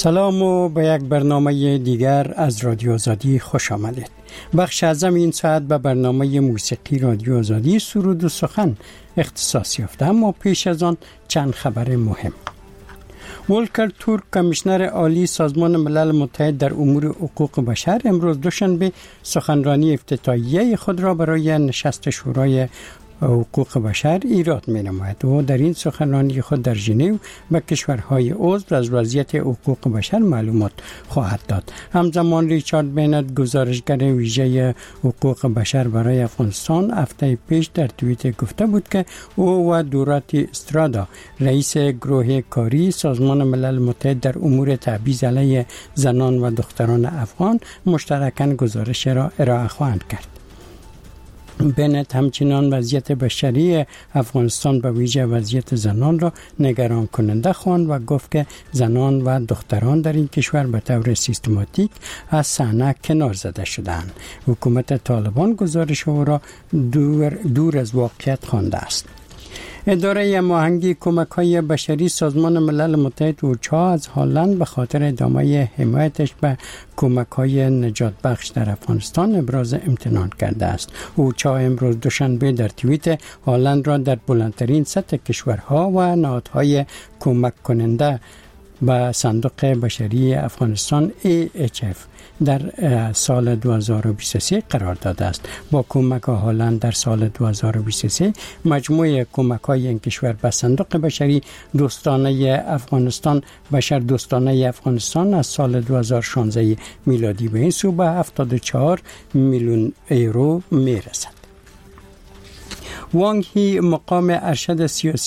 سلام و به یک برنامه دیگر از رادیو آزادی خوش آمدید. بخش اعظم این ساعت به برنامه موسیقی رادیو آزادی سرود و سخن اختصاص یافته، اما پیش از آن چند خبر مهم. ولکر تورک، کمیشنر عالی سازمان ملل متحد در امور حقوق بشر، امروز دوشنبه سخنرانی افتتاحیه خود را برای نشست شورای حقوق بشر ایراد می نماید و در این سخنرانی خود در ژنو به کشورهای عضو از وضعیت حقوق بشر معلومات خواهد داد. همزمان ریچارد بینت، گزارشگر ویژه حقوق بشر برای افغانستان، هفته پیش در توییتر گفته بود که او و دوراتی استرادا، رئیس گروه کاری سازمان ملل متحد در امور تبعیض علیه زنان و دختران افغان، مشترکاً گزارش را ارائه خواهند کرد. بنت همچنان وضعیت بشری افغانستان به ویژه وضعیت زنان را نگران کننده خواند و گفت که زنان و دختران در این کشور به طور سیستماتیک از صحنه کنار زده شدند. حکومت طالبان گزارش او را دور از واقعیت خوانده است. اداره هماهنگی کمک‌های بشری سازمان ملل متحد اوچا از هلند به خاطر ادامه حمایتش به کمک‌های نجات بخش در افغانستان ابراز امتنان کرده است. اوچا امروز دوشنبه در توییتر هلند را در بلندترین سطح کشورها و نهادهای کمک کننده به صندوق بشری افغانستان AHF در سال 2023 قرار داده است. با کمک هلند در سال 2023 مجموع کمک‌های این کشور به صندوق بشری دوستانه افغانستان، بشر دوستانه افغانستان، از سال 2016 میلادی به این سو به 74 میلیون یورو میرسد. وانگ هی، مقام ارشد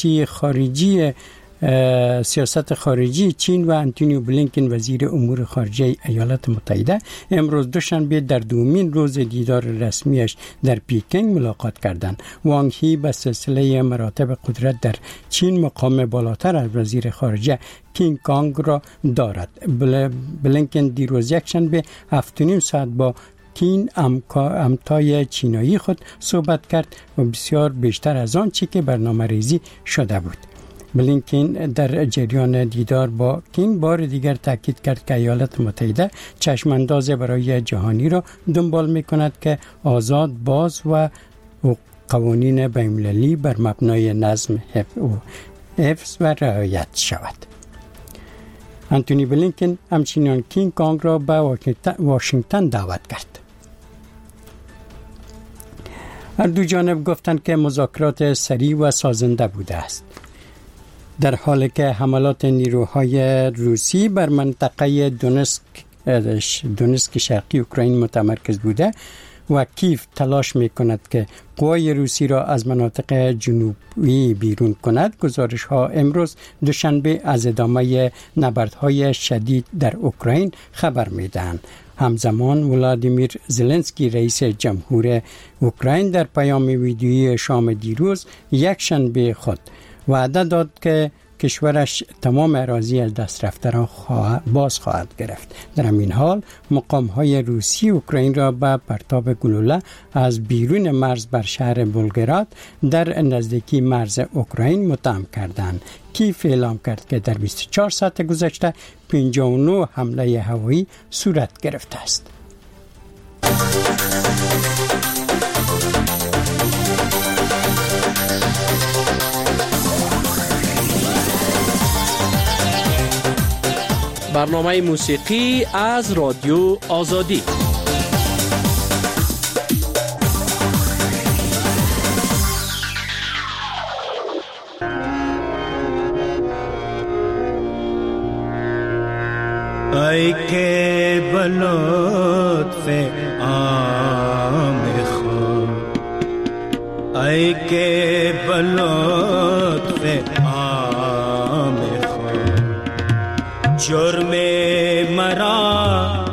سیاست خارجی چین، و آنتونی بلینکن، وزیر امور خارجه ایالات متحده، امروز دوشنبه در دومین روز دیدار رسمیش در پکینگ ملاقات کردند. وانگ هی به سلسله مراتب قدرت در چین مقام بالاتر از وزیر خارجه کینگ کانگ را دارد. بلینکن دیروز یکشنبه 7.5 ساعت با کین همتای چینایی خود صحبت کرد و بسیار بیشتر از آن چی که برنامه ریزی شده بود. بلینکن در جریان دیدار با کین بار دیگر تاکید کرد که ایالات متحده چشمانداز برای جهانی را دنبال می کند که آزاد، باز و قوانین بین‌المللی بر مبنای نظم حفظ و رعایت شود. آنتونی بلینکن همچنین کینگ کانگ را به واشنگتن دعوت کرد. هر دو جانب گفتند که مذاکرات سریع و سازنده بوده است. در حالی که حملات نیروهای روسی بر منطقه دونسک شرقی اوکراین متمرکز بوده و کیف تلاش می کند که قوای روسی را از مناطق جنوبی بیرون کند، گزارش ها امروز دوشنبه از ادامه نبردهای شدید در اوکراین خبر می دهند. همزمان ولادیمیر زلنسکی، رئیس جمهور اوکراین، در پیام ویدیویی شام دیروز یکشنبه خود وعده داد که کشورش تمام اراضی از دست رفته را باز خواهد گرفت. در همین حال مقام‌های روسی اوکراین را به پرتاب گلوله از بیرون مرز بر شهر بولگراد در نزدیکی مرز اوکراین متهم کردند. کیف اعلام کرد که در 24 ساعت گذشته 59 حمله هوایی صورت گرفته است. برنامه موسیقی از رادیو آزادی. ای که بلطف عام خود، ای که بلطف عام خود، جرم مرا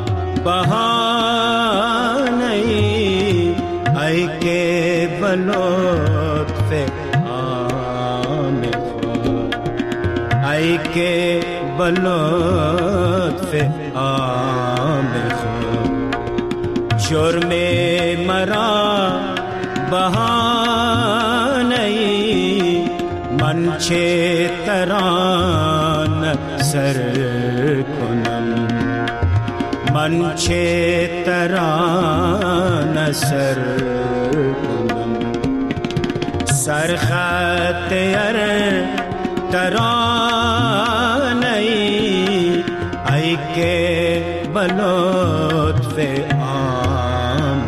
بهانه ای که بلطف عام خود، ای که بلطف عام خود، جرم مرا بهانه من چه تران سر کنم، من چه ترانه سر کنم سرخط ترانه ای که بلطف عام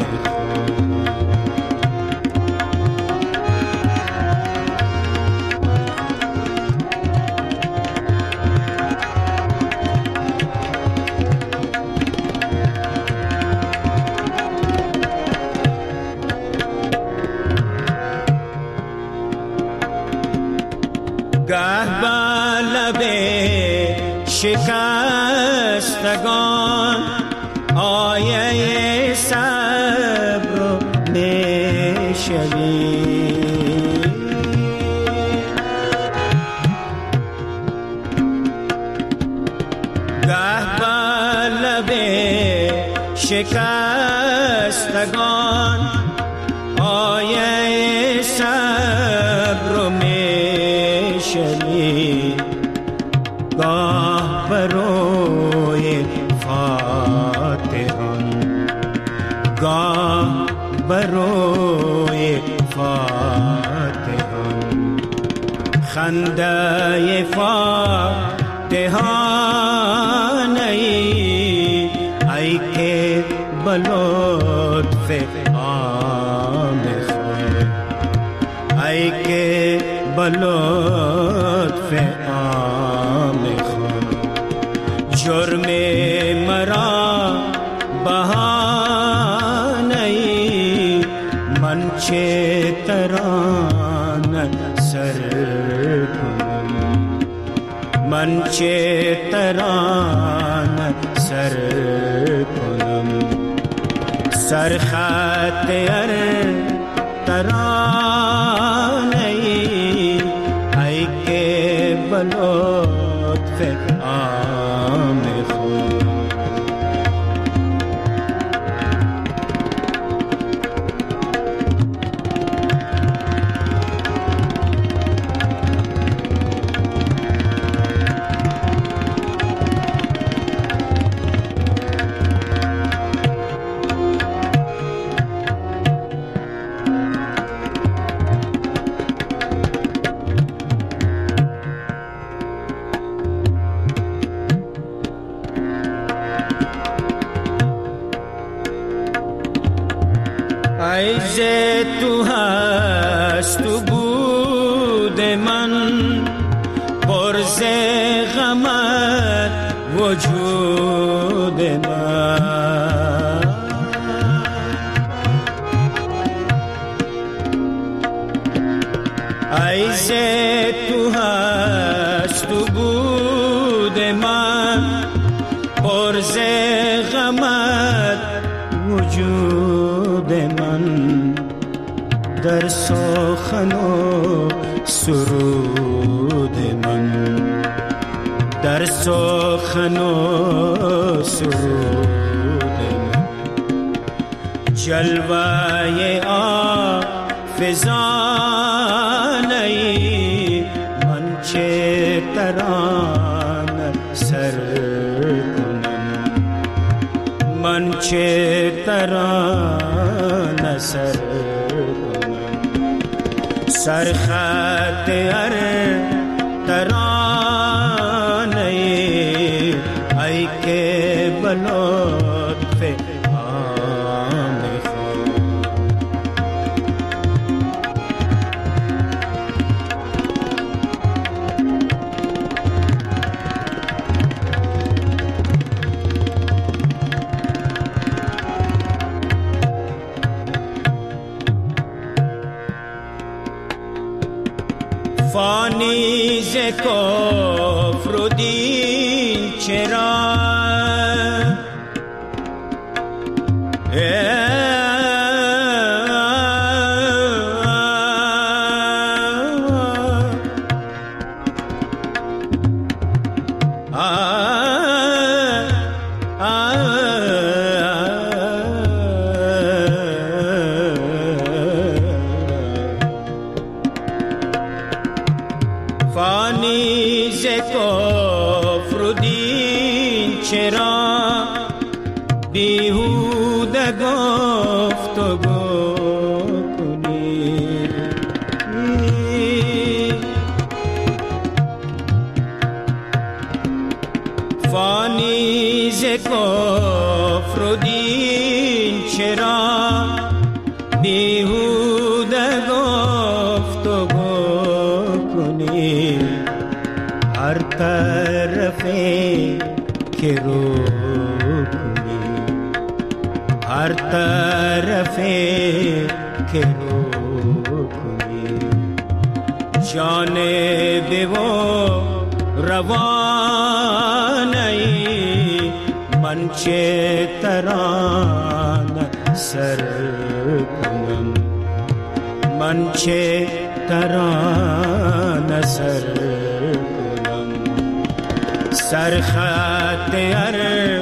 گه با لب شکستگان آیه صبر میشوی گه با لب شکستگان آیه صبر میشوی گاه بروی فاتحان گاه بروی فاتحان خنده فاتحان ای که بلطف عام خود ای که بلطف عام خود جرم مرا بهانه من چه ترانه سر کنم من چه ترانه سر کنم سرخط ترانه ای که بلطف عام خود عیز تو هست تو بود من برز غمت وجود من عیز تو هست تو بود من برز غمت وجود من در سخن و سرود من در سخن و سرود من جلوه آفزانه من چه ترانه سر کنم من چه ترانه سر کنم سرخط ترانه ای که بلطف عام خود فانی ز کفر و دین چرا فانی ز کفر و دین چرا طرفی که رو کنی، هر طرفی که رو کنی، جانب و روانی من چه ترانه سر کنم، من چه ترانه سر کنم، سرخط هر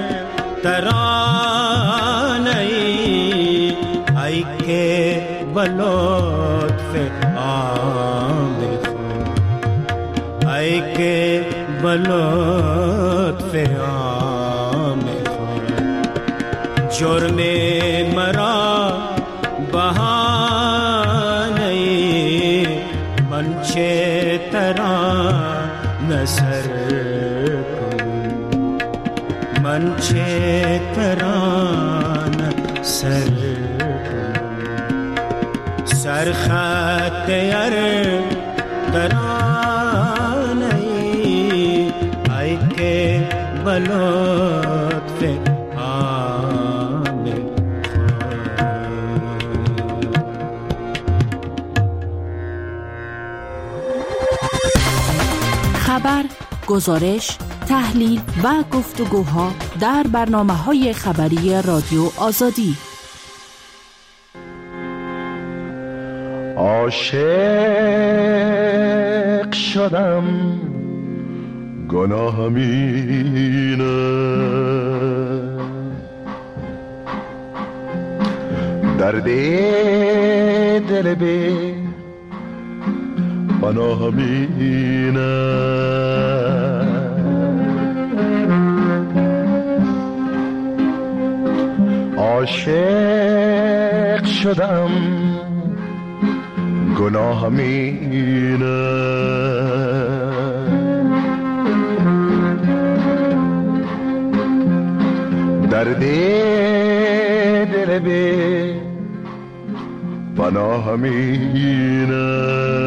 ترانه ای که بلطف آمد خود، ای که بلطف آمد خود، جرم مرا بهانه من چه ترانه سر کنم، من چه ترانه سر کنم، سرخط هر ترانه ای که بلطف آمد. خبر، گزارش، تحلیل و گفتگوها در برنامه‌های خبری رادیو آزادی. عاشق شدم گناهم اینه، درد دل بی پناهم اینه، عاشق شدم گناهم اینه، درد دل بی پناهم اینه.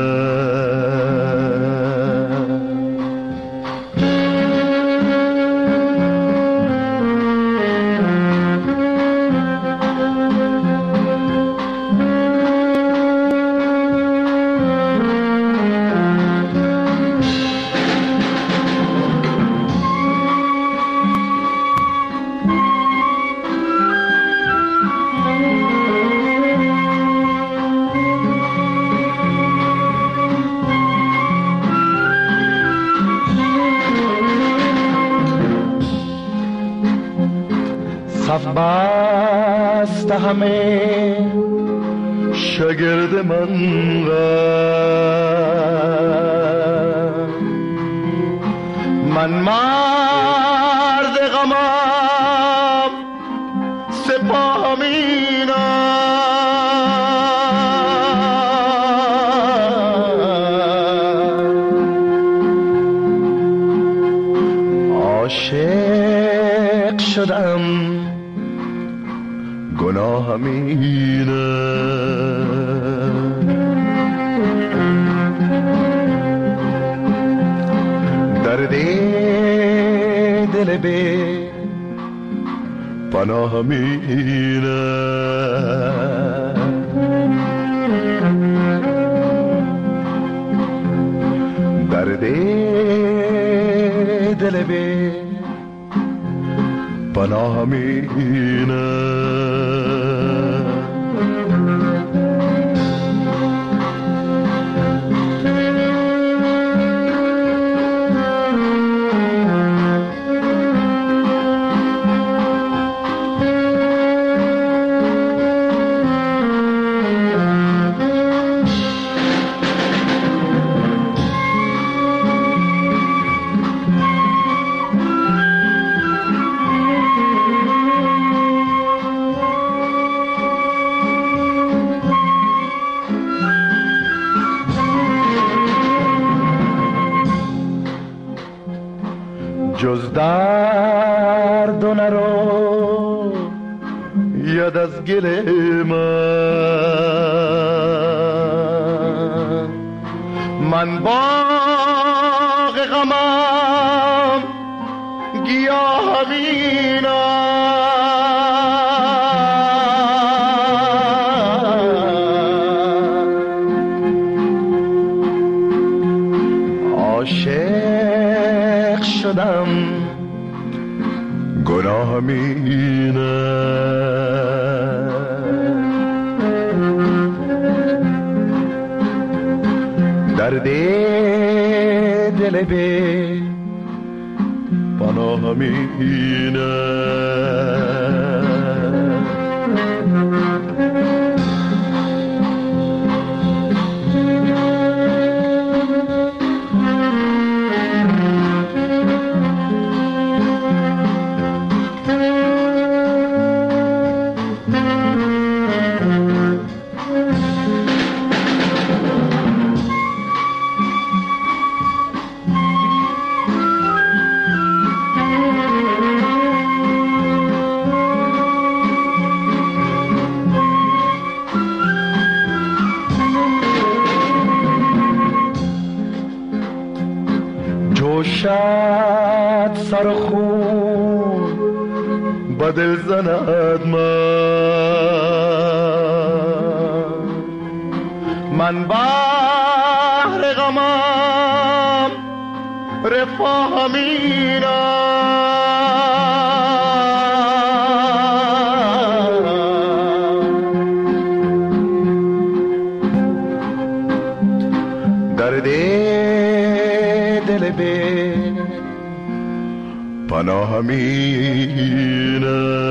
صف بست همه شاگرد من من مرد غمم سپاهم اینم، عاشق شدم گناهم اینه، درد دل بی پناهم اینه، درد دل بی پناهم اینه. جز درد و نرو یاد از گل من باغ باغ غمم گیاه عاشق شدم گناه همینه درد دل به پناه همینه جوشد سر خون با دل زند من بحر غمم رفاه همینم درد دل به پناه همینه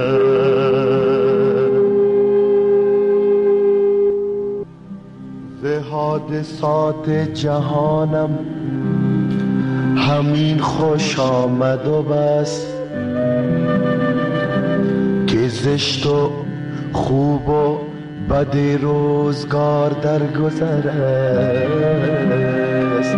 ز حادثات جهانم همین خوش آمد و بس که زشت و خوب و بد روزگار در گذر است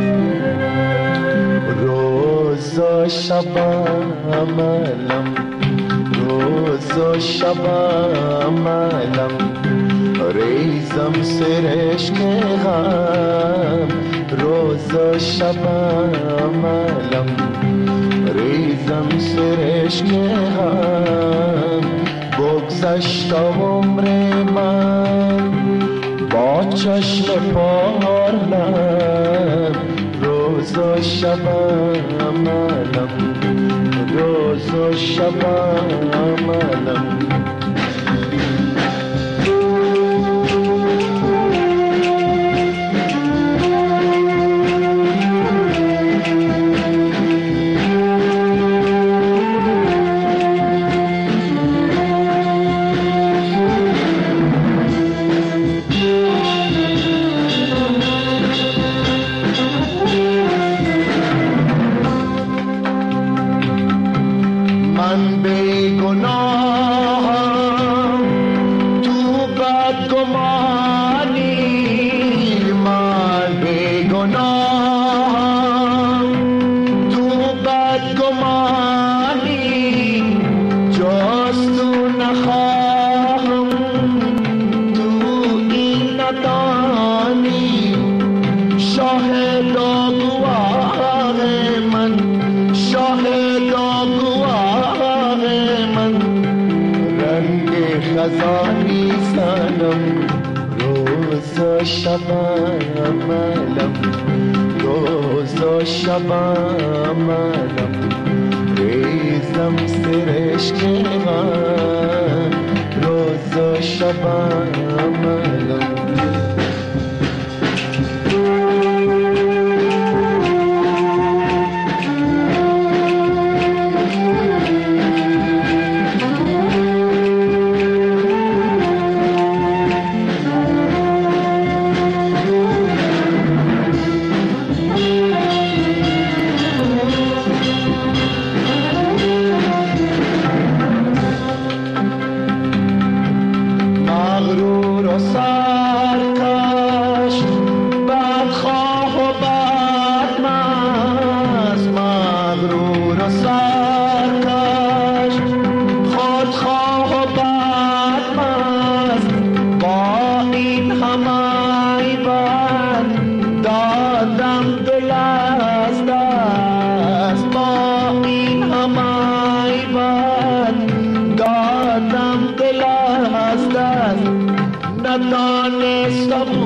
روز و شب عملم روز و شب عملم ریزم سرشک غم روز و شب عملم ریزم سرشک غم بگذشت عمر من با چشم پارلم روز و شب عملم روز و شب عملم من بیگناهم تو بدگمانی من بیگناهم تو بدگمانی جز تو نخواهم تو این ندانی شاهد و گواه من شاهد و گواه من رنگ خزانی سنم روز و شب عملم روز و شب عملم ریزم سرشک من روز و شب عملم مغرور و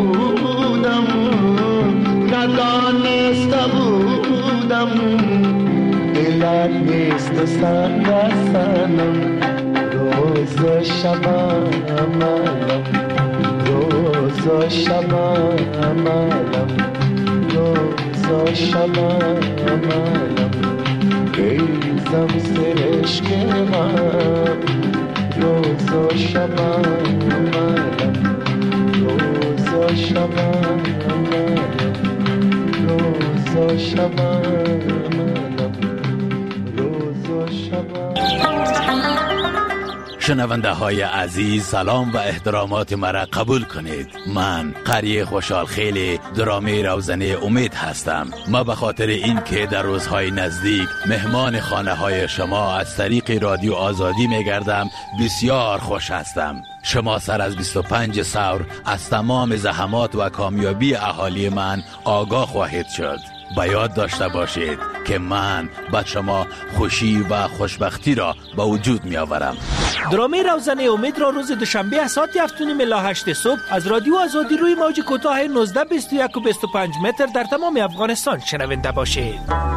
بودم ندانسته بودم دلت نیست و سنگ سنم روز و شب عملم روز و شب عملم روز و شب عملم گیزم سرشک من روز و شب عملم روز و شب عملم روز و شب عملم روز و شب. شنونده های عزیز، سلام و احترامات مرا قبول کنید. من قری خوشحال خیلی درامه روزنه امید هستم. ما به خاطر این که در روزهای نزدیک مهمان خانه های شما از طریق رادیو آزادی میگردم بسیار خوش هستم. شما سر از 25 ثور از تمام زحمات و کامیابی اهالی من آگاه خواهید شد. با یاد داشته باشید که من به شما خوشی و خوشبختی را به وجود می آورم. درامه روزنه امید را روز دوشنبه از ساعت 7:30 الی 8 صبح از رادیو آزادی روی موج کوتاه 19 21 و 25 متر در تمام افغانستان شنونده باشید.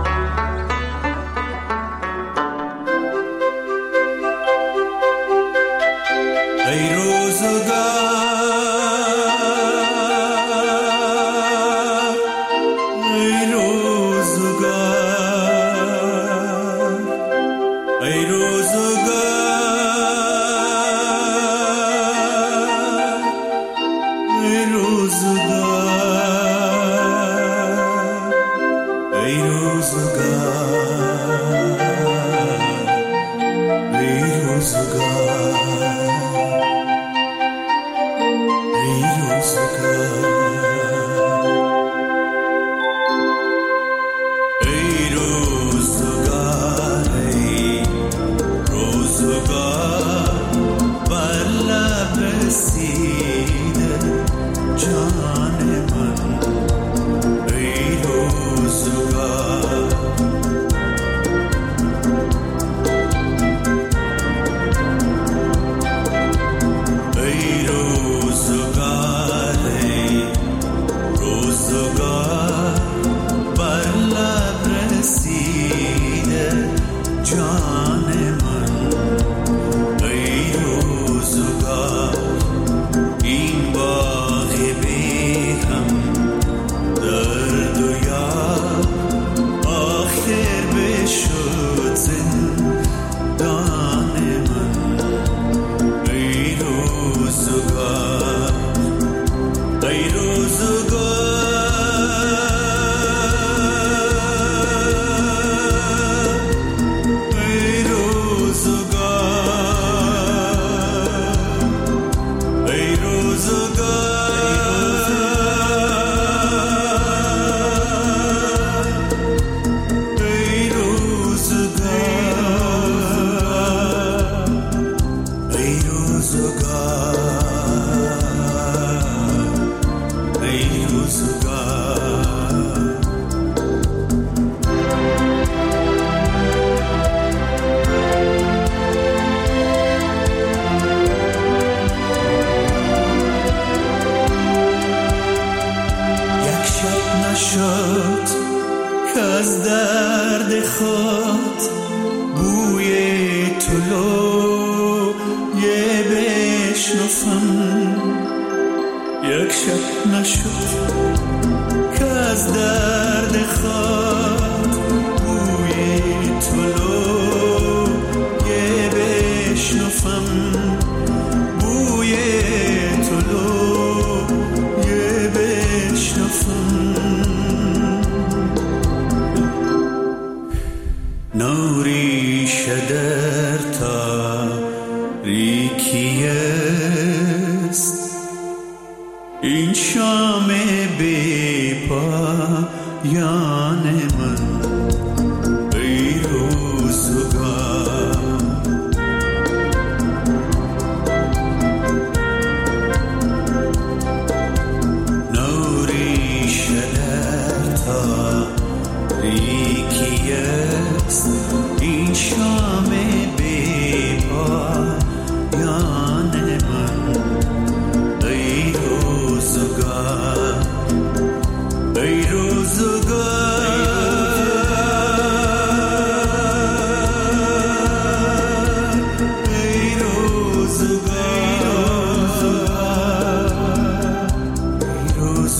God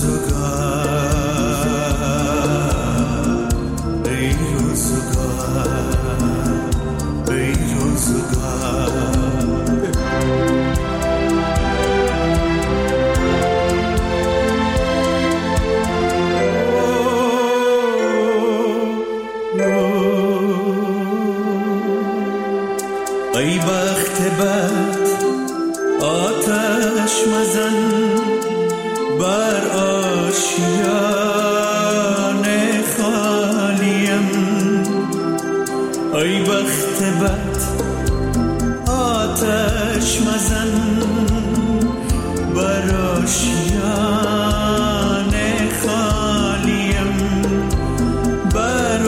ای بخت بد آتش مزن بر آشیان خالیم. ای بخت بد آتش مزن بر آشیان خالیم، بر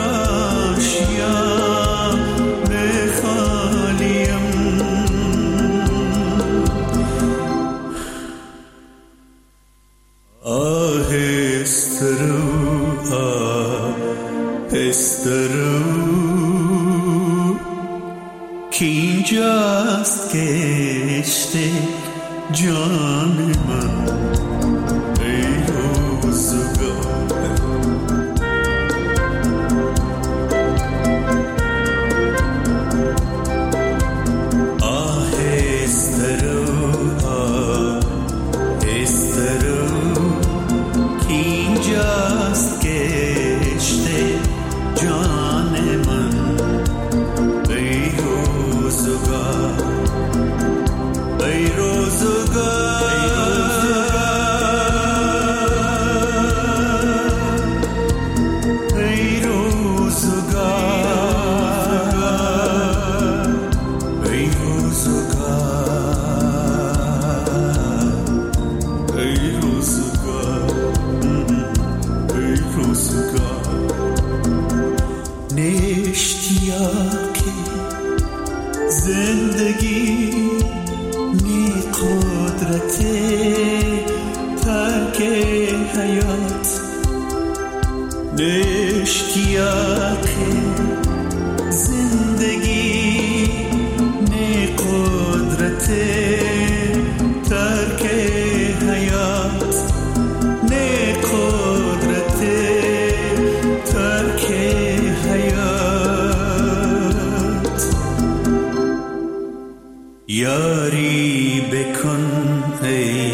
آشیان خالیم. آهسته رو آهسته رو که اینجاست کشته جان من. ای روزگار آهسته رو آهسته رو که اینجاست کشته جان من. ای روزگار ای روزگار ای روزگار ای روزگار ای روزگار ای روزگار. نشتیاقی زندگی نی قدرت ترک حیات. نشتیاقی زندگی نی قدرت ترک حیات، نی قدرت ترک حیات. یاری بکن ای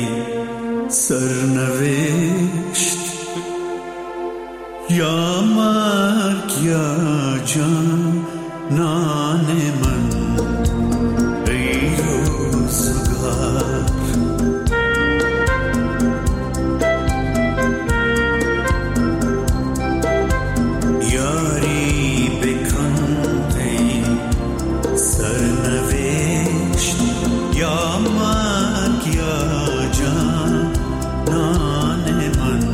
سرنوشت، یا مرگ یا جانان من. ای روزگار یاری بکن ای سرنوشت، یا مرگ یا جانان من.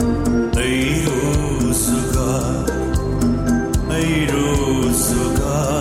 ای روزگار ای روزگار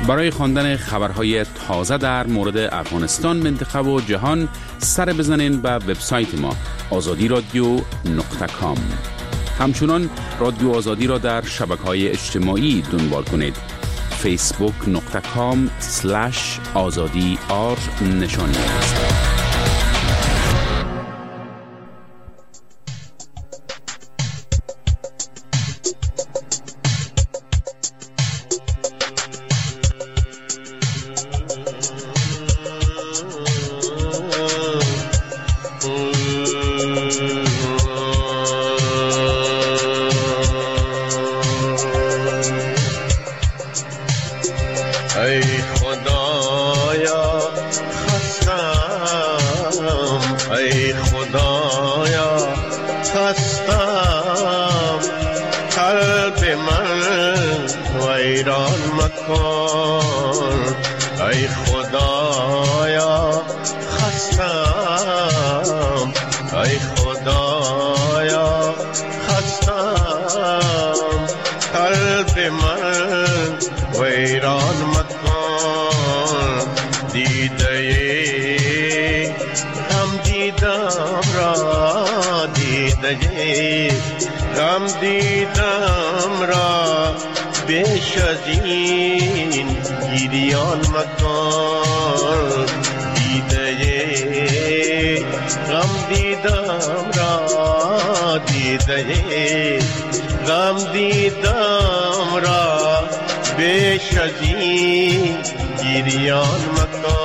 برای خواندن خبرهای تازه در مورد افغانستان، منطقه و جهان سر بزنین به وبسایت ما azadiradio.com. همچنان رادیو آزادی را در شبکه‌های اجتماعی دنبال کنید. facebook.com/azadi_r نشانی است. غم دیدم را بیش از این گریان مکن، دیده غم دیدم را، دیده غم دیدم را بیش از این گریان مکن.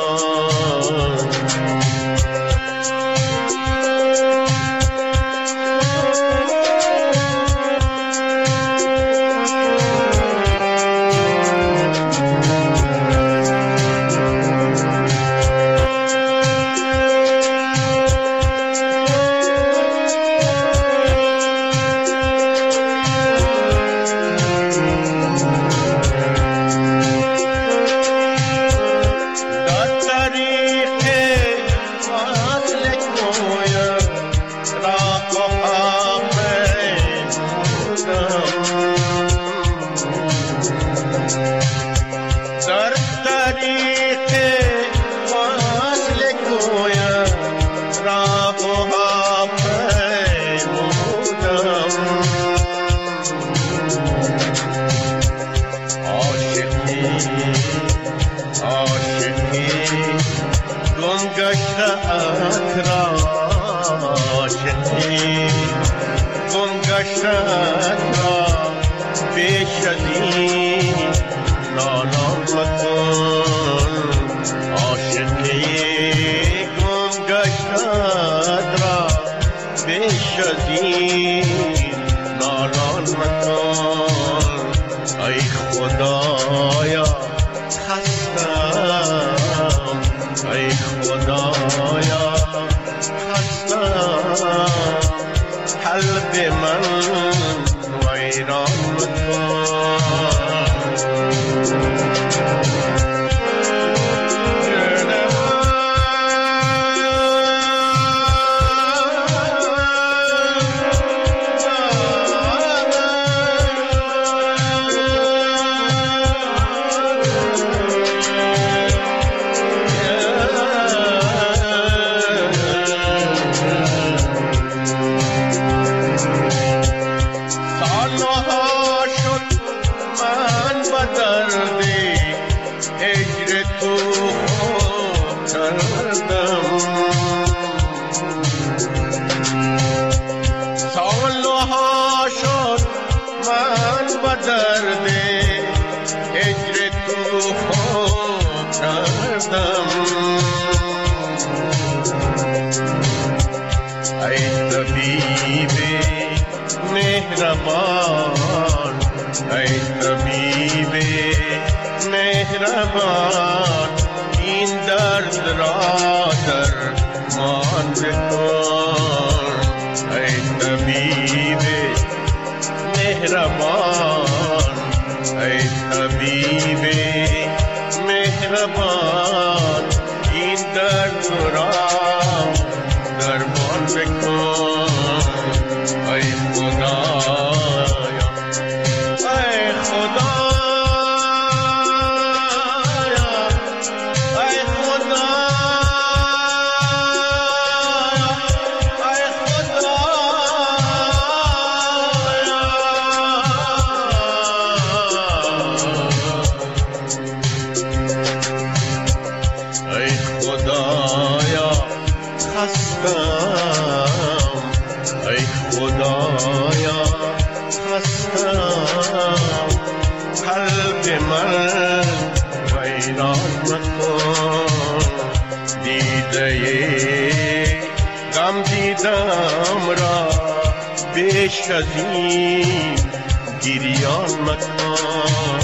کردم را بیش از این گریان مکن.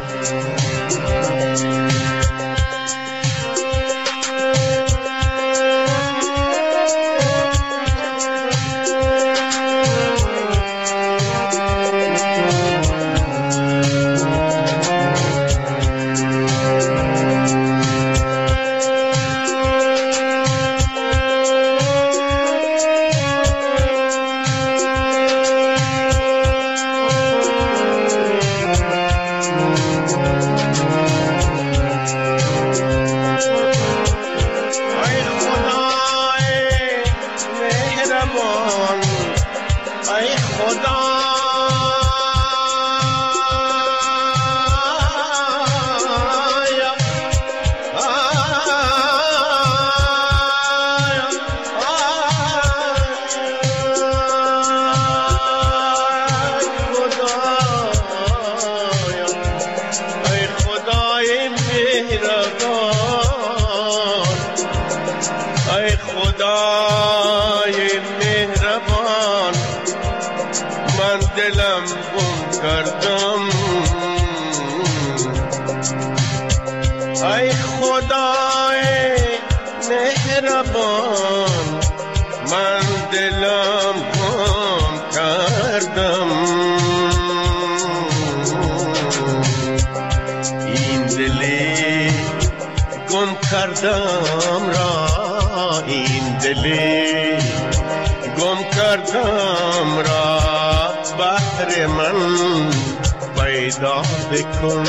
کردم را این دلی گم کردم را بهر من پیدا بکن.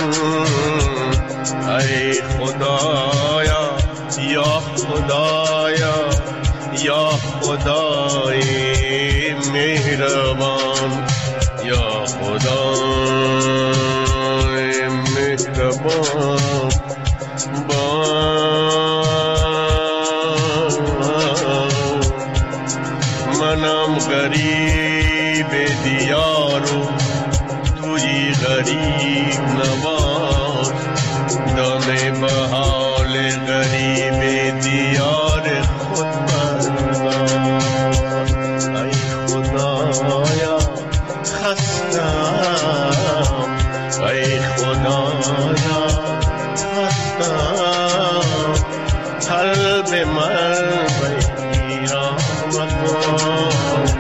ای خدایا یا خدایا یا خدای مهربان یا خدای مهربان منم غریب دیارو توی غریب نباش دانه به حال غریب دیار خود بردار. ای خدایا خستم ای خدایا خستم قلب من بیرام کن.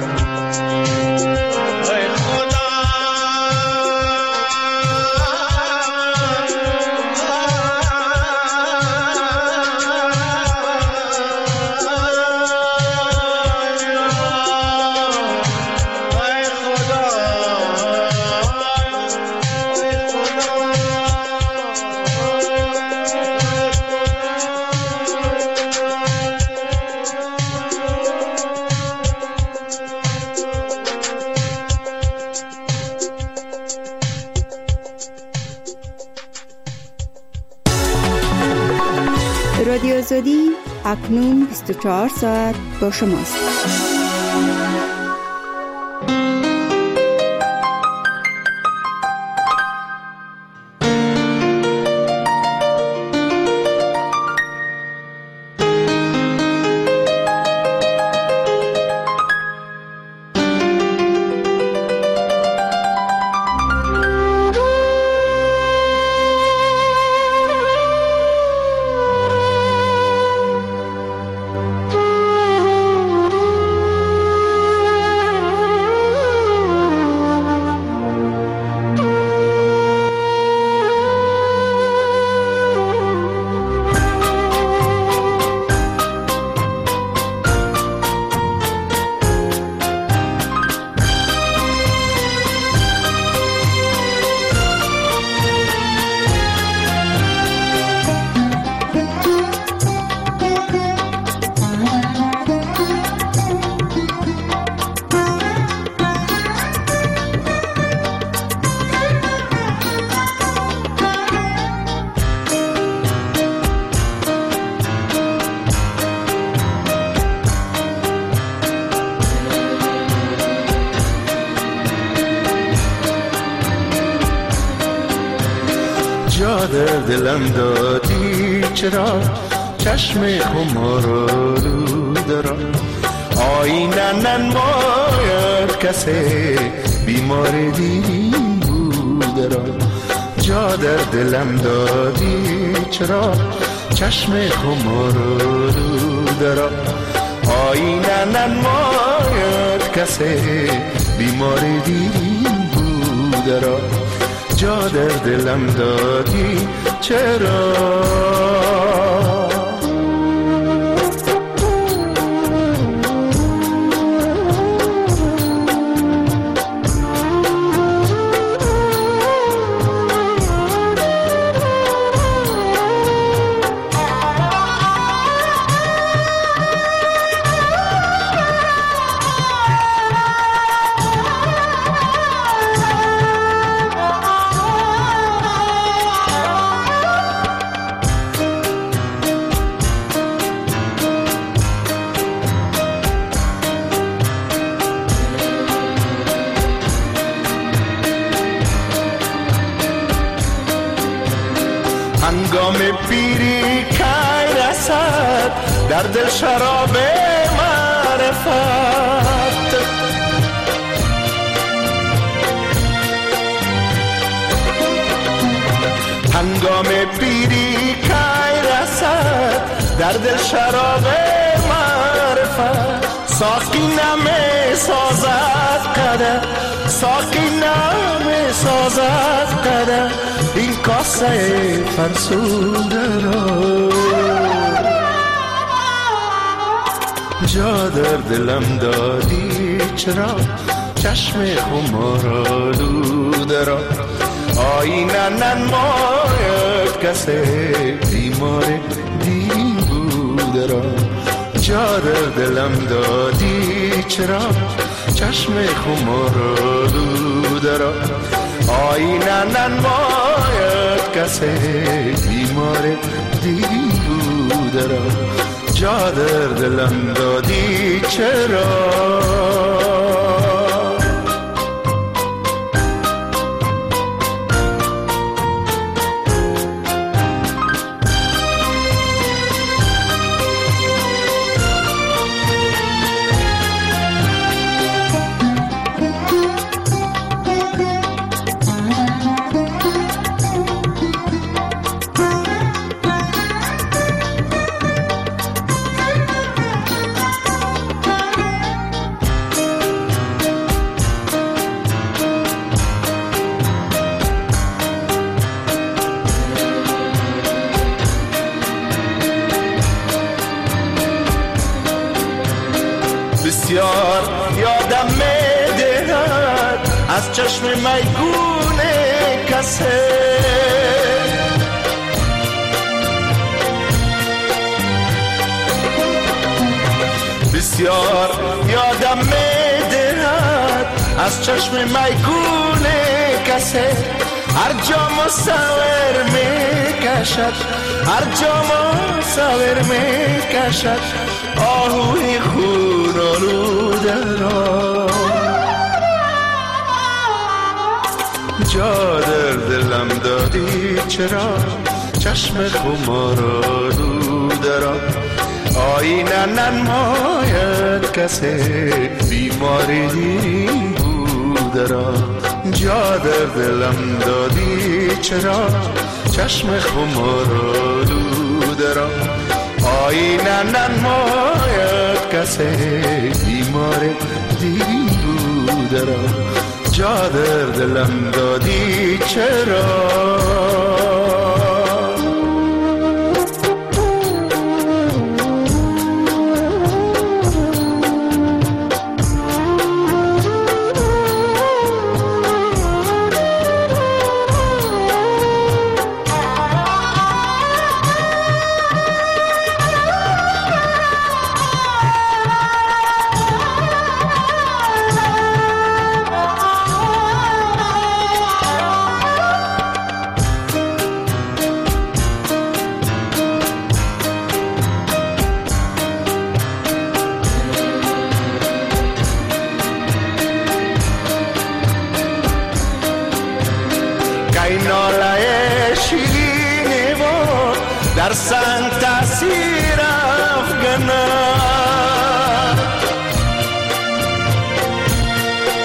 رادیو آزادی اکنون 24 ساعت با شماست. جا در دلم دادی چرا چشم خمار آلوده را آینه کسی بیمار دیرین بوده را، جا در دلم دادی چرا چشم خمار آلوده را. آینه ننماید کسی بیمار دیرین بوده را، جا در دلم دادی چرا. هنگام پیری کی رسد در دل شراب معرفت، هنگام پیری کی رسد در دل شراب معرفت. ساقی نمی سازد قدر، ساقی نمی سازد قدر این کاسه فرسوده را، جا در دلم دادی چرا چشم خمار آلوده را. آینه ننماید کسی بیمار دیرین بوده را، جا در دلم دادی چرا چشم خمار آلوده را. آینه ننماید کسی بیمار دیرین بوده را، جا در دلم دادی چرا. بسیار یادم میدهد از چشم میگون کسی، بسیار یادم میدهد از چشم میگون کسی. هر جا مصور میکشد، هر جا مصور میکشد آهوی خون آلوده را، جا در دلم دادی چرا چشم خمار آلوده را. آینه ننماید کسی بیمار دیرین بوده را، جا در دلم دادی چرا چشم خمار آلوده را. آینه ننماید کسی بیمار دیرین بوده را، جا در دلم دادی چرا. ناله شیرین و در سنگ تاثیر افغانه،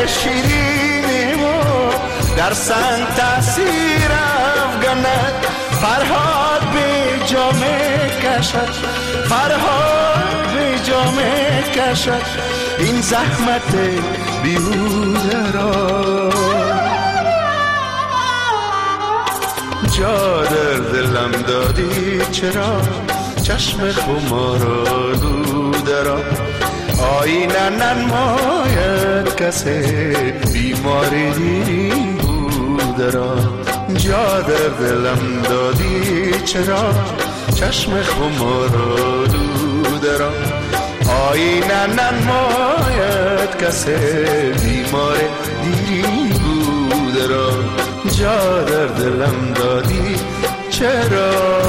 شیرین ما در سنگ تأثیر افغانت. فرهاد به جامه کشد، فرهاد به جامه کشد این زحمت بیهوده را. جا در دلم دادی چرا چشم خمار آلوده را. آینه ننماید کسی بیماری بوده را. جا در دلم دادی چرا چشم خمار آلوده را. آینه ننماید کسی بیمار دیری بوده را. جا در دلم دادی چرا.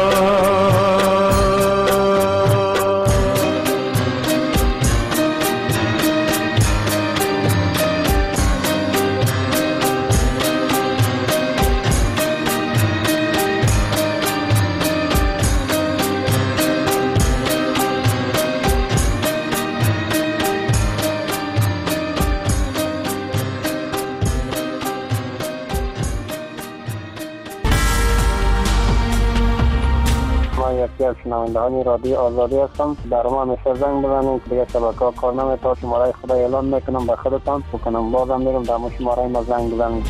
یکی از شنوندهان رادیو آزادی هستم. در ما همیشه زنگ بزنید دیگه شبکه‌ها کار نمی‌کنه. شماره خدا اعلان میکنم به خودتان بکنم بازم میگم در شماره ما زنگ بزنید.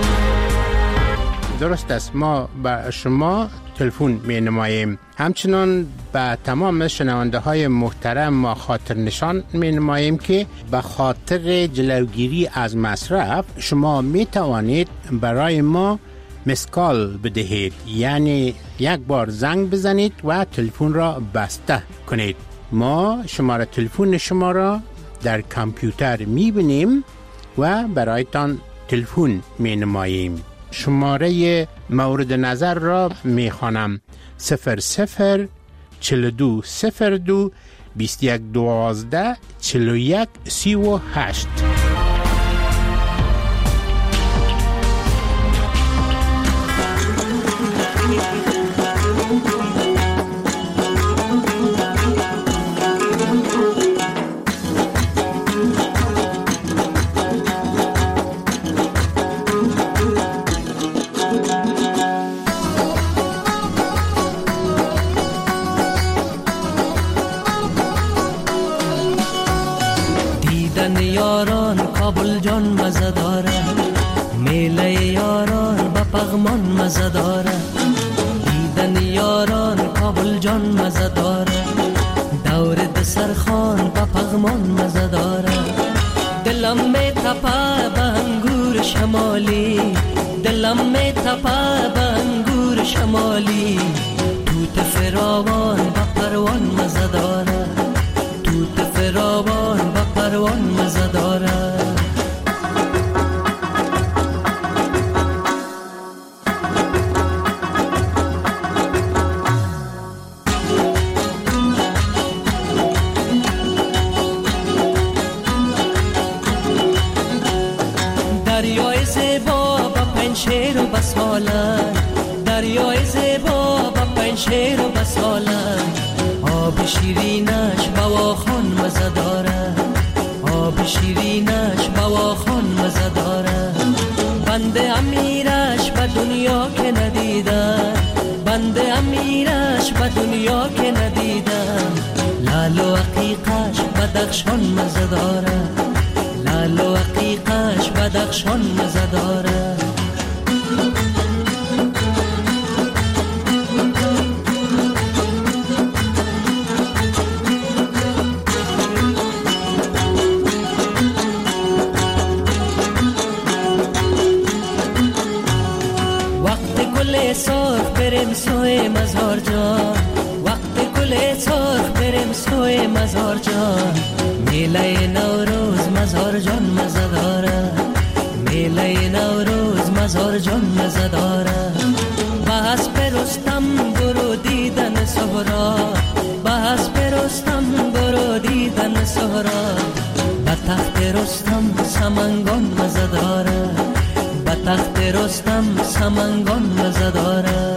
درست است، ما به شما تلفن می نماییم. همچنان به تمام شنونده های محترم ما خاطر نشان می نماییم که به خاطر جلوگیری از مصرف شما می توانید برای ما مسکال بدهید، یعنی یک بار زنگ بزنید و تلفن را بسته کنید. ما شماره تلفن شما را در کامپیوتر می بینیم و برایتان تلفن می نماییم. شماره مورد نظر را می خوانم: 00 42 02 21 12 41 38. یاران کابل جان مزه داره، میله یاران با پغمان مزه داره. دیدن یاران کابل جان مزه داره، دور دسترخوان با پغمان مزه داره. دلم می تپه به انگور شمالی، دلم می تپه به انگور شمالی. توت فراوان با پروان مزه داره، توت فراوان با پروان مزه داره. دریای زیبا با پنشیر و بساله، دریای زیبا با پنشیر و بساله. آب شیرینش بواخان مزه داره، آب شیرینش بواخان مزه داره. بنده امیرش به دنیا که ندیدم، بنده امیرش به دنیا که ندیدم. لال و عقیقش بدخشان مزه داره، لال و عقیقش بدخشان مزه داره. سرخ بریم سوی مزار جان، وقت گل سرخ بریم سوی مزار جان. میله نوروز مزار جان مزه داره، میله نوروز مزار جان مزه داره. به حسب رستم برو دیدن سهرا، به حسب رستم برو دیدن سهرا. به تخت رستم سمنگان مزه داره، به تخت رستم سمنگان مزه داره.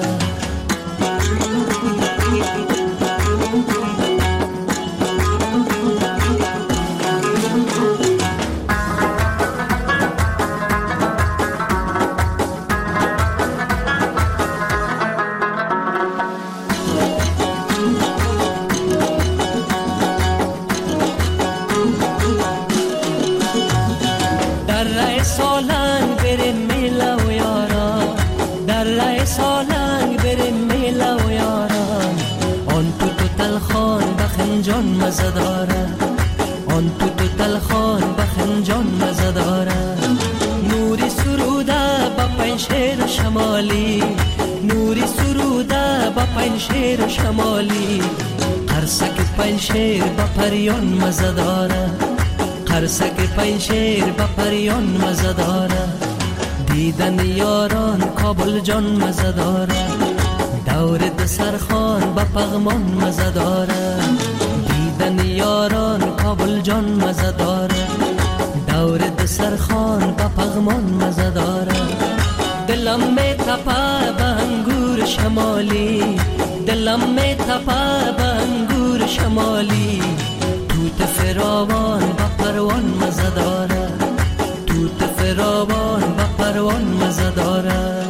پنشیر شمالی، قرصک پنشیر با پریان مزه داره، قرصک پنشیر با پریان مزه داره. دیدن یاران کابل جان مزه داره، دور دسرخان با پغمان مزه داره. دیدن یاران کابل جان مزه داره، دور دسرخان با پغمان مزه داره. دلم می تپه به انگور شمالی، دلم می تپه به انگور شمالی. توت فراوان با پروان مزه داره، توت فراوان با پروان مزه داره.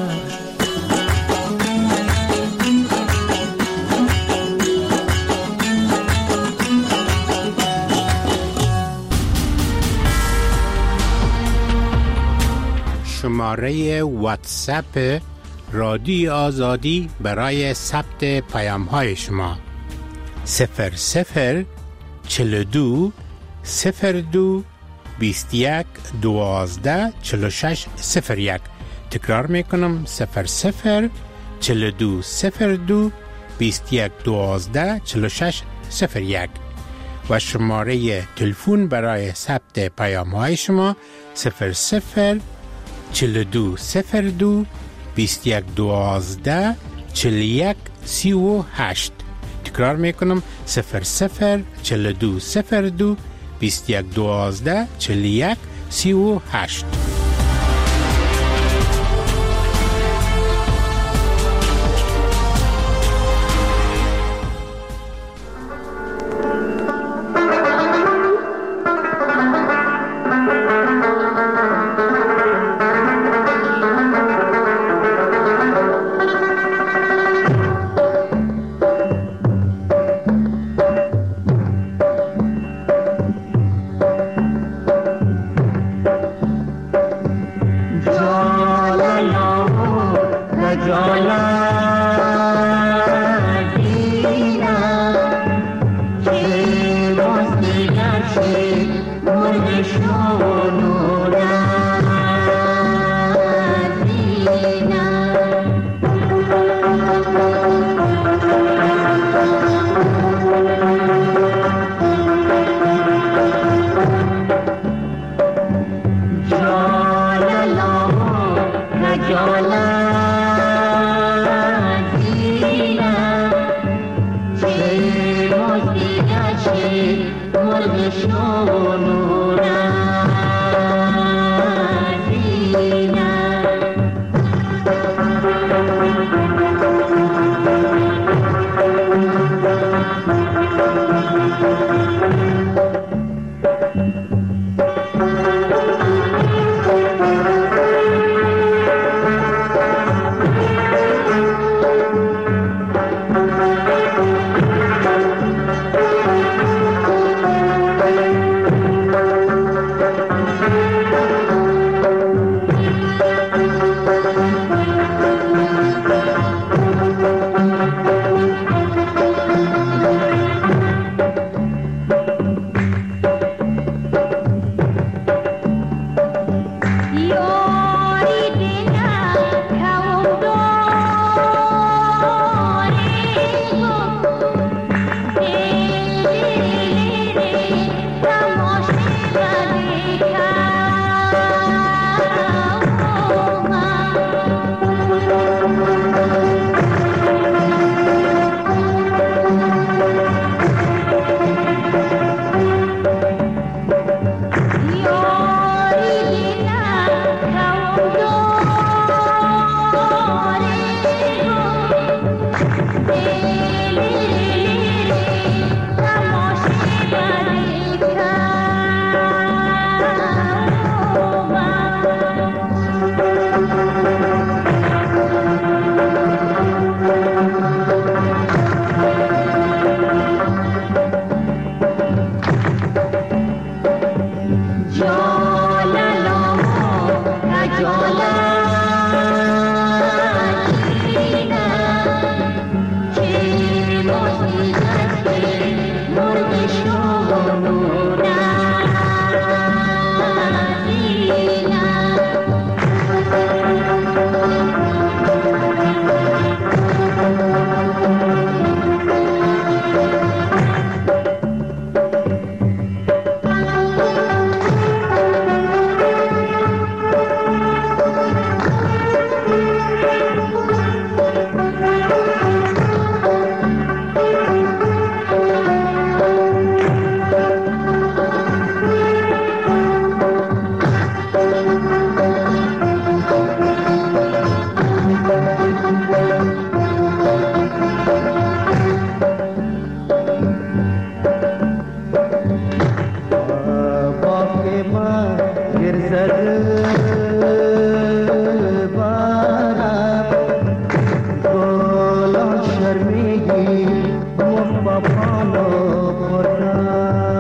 شماره واتساپ رادیو آزادی برای ثبت پیام های شما 00 42 02 21 12 46 01. تکرار میکنم 00 42 02 21 12 46 01 و شماره تلفن برای ثبت پیام های شما 00 42 02 21 12 41 38. تکرار میکنم 00 42 02 21 12 41 38. مصطفی نو باشد